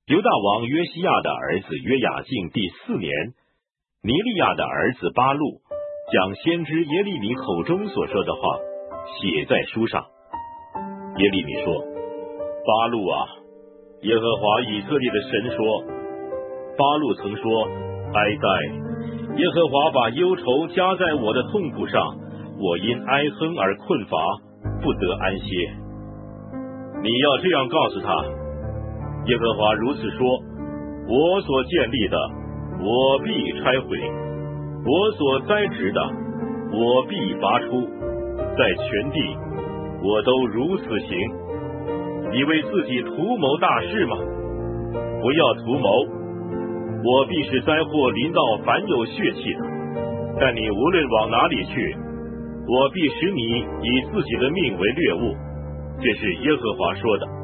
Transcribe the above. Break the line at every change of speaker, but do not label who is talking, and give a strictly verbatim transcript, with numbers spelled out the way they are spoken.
犹大王约西亚的儿子约雅敬第四年，尼利亚的儿子巴录将先知耶利米口中所说的话写在书上。耶利米说：巴录啊，耶和华以色列的神说，巴录曾说，哀哉，耶和华把忧愁加在我的痛苦上，我因哀哼而困乏，不得安歇。你要这样告诉他，耶和华如此说，我所建立的，我必拆毁；我所栽植的，我必拔出。在全地，我都如此行。你为自己图谋大事吗？不要图谋，我必使灾祸临到凡有血气的。但你无论往哪里去，我必使你以自己的命为掠物。这是耶和华说的。